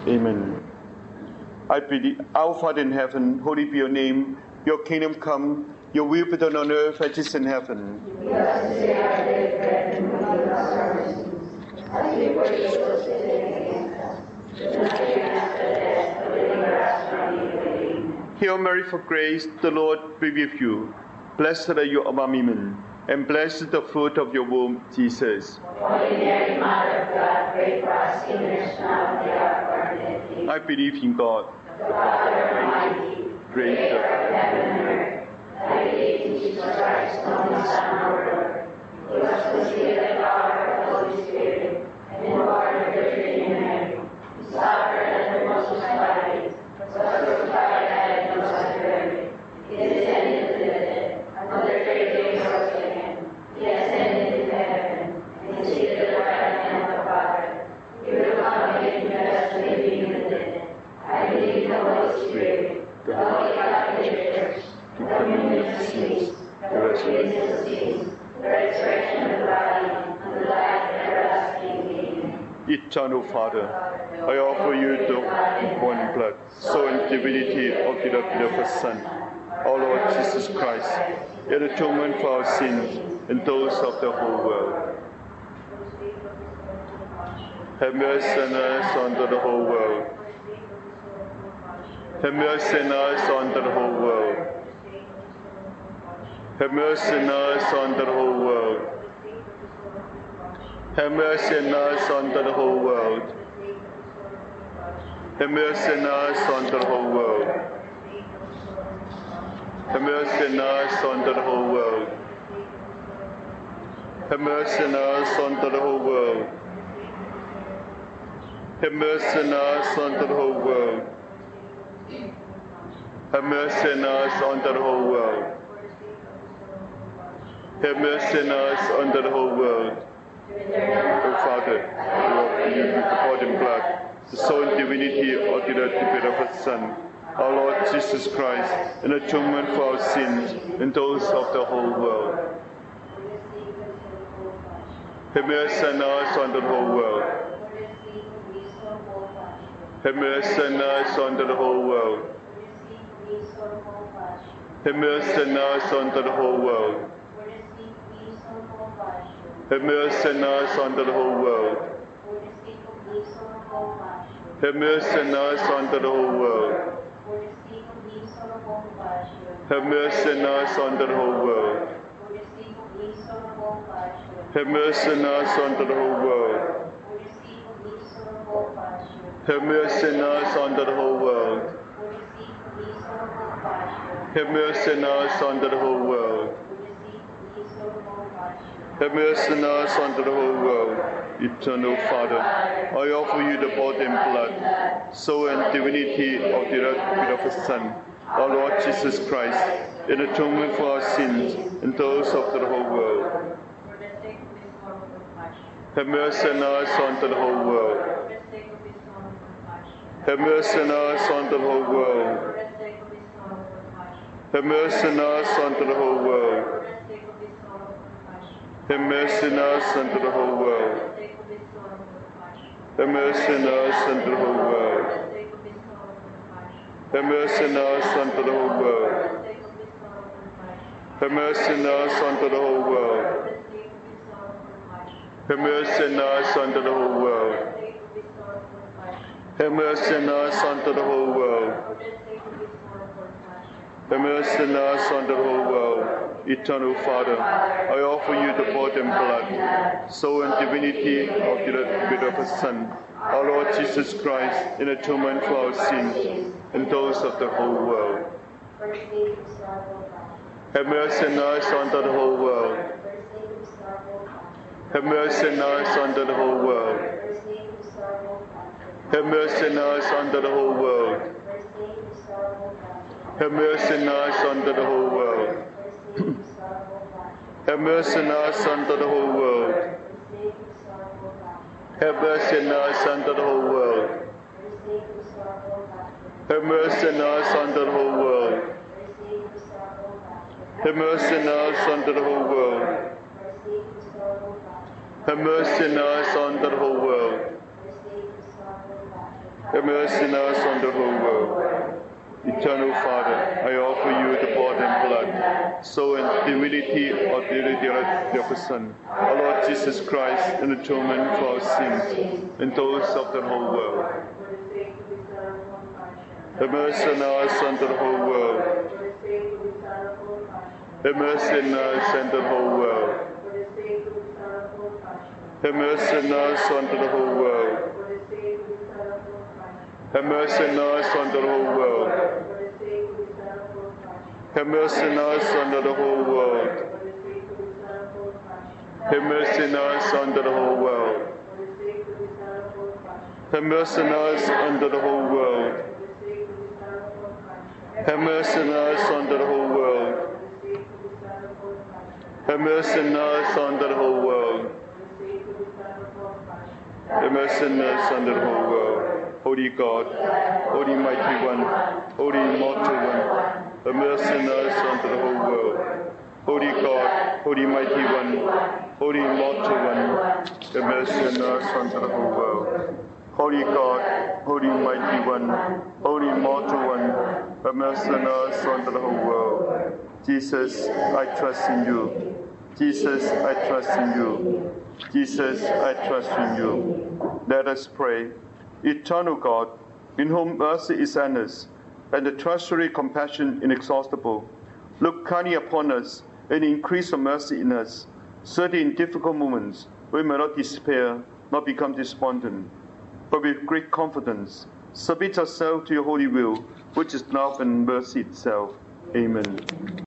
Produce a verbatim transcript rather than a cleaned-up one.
Amen. I pray, Our Father in heaven, holy be your name. Your kingdom come, your will be done on earth as it is in heaven. Give us this day our daily bread, and forgive us our sins, as we forgive those who sin against us. Do not bring us to death, but deliver us from evil. Amen. Hail Mary, full of grace, the Lord be with you. Blessed are you among women, and blessed is the fruit of your womb, Jesus. Holy Mary, Mother of God, pray for us sinners now and at the hour of our death. Amen. I believe in God, The Father Almighty, creator of heaven and earth. I believe in Jesus Christ, only Son, our Lord. He was conceived by the power of the Holy Spirit, and born of the Virgin Mary. He suffered under Pontius Pilate, was crucified, died, and was buried. He descended to the dead. On the third day he rose again. He ascended into heaven, and is seated at the right hand of the Father. He will come again to judge the living and the dead. I believe in the Holy Spirit, the Holy Catholic Church, the communion of saints, the forgiveness of sins, the resurrection of the body, and the life everlasting. Amen. Eternal Father, I offer you the one blood, soul, and divinity of the beloved Son, our Lord Jesus Christ, in atonement for our sins and those of the whole world. Have mercy on us under the whole world. Have mercy on us under the whole world. Have mercy on us under the whole world. Have mercy on us under the whole world. Have mercy on us under the whole world. Have mercy on us under the whole world. Have mercy on us under the whole world. Have mercy on us under the whole world. Have mercy on us under the whole world. Have mercy on us under the whole world. O Father, I offer you with the body and blood, the soul and divinity of the beloved Son, our Lord Jesus Christ, in atonement for our sins and those of the whole world. Have mercy on us under the whole world. Have mercy on us under the whole world. Have mercy on us under the whole world. Have mercy on us under the whole world. Have mercy on us under the whole world. Have mercy on us under the whole world. Have mercy on us under the whole world. Have mercy on us under the whole world. Have mercy on us under the whole world. Have mercy on us under the whole world. Eternal Father, I offer you the body and blood, soul and divinity of the beloved Son, our Lord Jesus Christ, in atonement for our sins and those of the whole world. Have mercy on us under the whole world. Have mercy on us under the whole world. Have mercy on us under the whole world. Have mercy on us under the whole world. Have mercy on us under the whole world. Have mercy on us under the whole world. Have mercy on us under the whole world. Have mercy on us under the whole world. Have mercy on us under the whole world. Have mercy on us under the whole world. Eternal Father, I offer you the body and blood, soul and divinity of the beloved Son, our Lord Jesus Christ, in atonement for our sins and those of the whole world. Have mercy on us under the whole world. Have mercy on us under the whole world. Have mercy on us under the whole world. Have mercy on us under the whole world. Have mercy on us under the whole world. Have mercy on us under the whole world. Have mercy on us under the whole world. Have mercy on us under the whole world. Have mercy on us under the whole world. Have mercy on us and the whole world. Eternal Father, I offer you the body and blood, soul and divinity of the resurrected of the Son, our Lord Jesus Christ, an atonement for our sins and those of the whole world. Have mercy on us and the whole world. Have mercy on us and the whole world. Have mercy on us and the whole world. Have mercy on us and the whole world. Have mercy on us under the whole world. Have mercy on us under the whole world. Have mercy on us under the whole world. Have mercy on us under the whole world. Have mercy on us under the whole world. Have mercy on us under the whole world. Holy God, Holy Mighty One, Holy Immortal One, have mercy on us under the whole world. Holy God, Holy Mighty One, Holy Immortal One, have mercy on us under the whole world. Holy God, Holy Mighty One, Holy Immortal One, have mercy on us under the whole world. Jesus, I trust in you. Jesus, I trust in you. Jesus, I trust in you. Let us pray. Eternal God, in whom mercy is endless, and the treasury compassion inexhaustible, look kindly upon us and increase your mercy in us, so that in difficult moments we may not despair, nor become despondent, but with great confidence submit ourselves to your holy will, which is love and mercy itself. Amen.